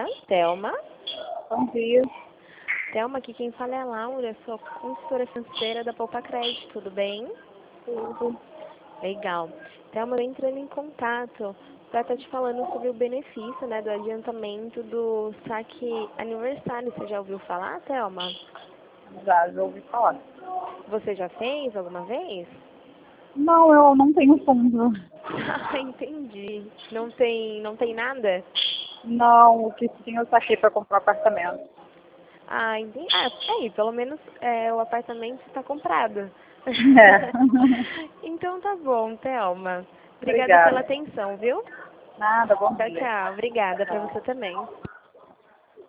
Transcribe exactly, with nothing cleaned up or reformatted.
dia, Thelma. Bom dia. Thelma, aqui quem fala é a Laura, sou consultora financeira da Poupa Crédito, tudo bem? Tudo. Legal. Thelma, eu entrando em contato para estar te falando sobre o benefício, né, do adiantamento do saque aniversário. Você já ouviu falar, Thelma? Já, já ouvi falar. Você já fez alguma vez? Não, eu não tenho fundo. Ah, entendi. Não tem, não tem nada? Não, o que sim eu saquei para comprar apartamento. Ah, entendi. Ah, aí, pelo menos é, o apartamento está comprado. É. Então tá bom, Thelma. Obrigada pela Obrigada. atenção, viu? Nada, bom Tchau, dia. tchau. Obrigada para Tchau. você também.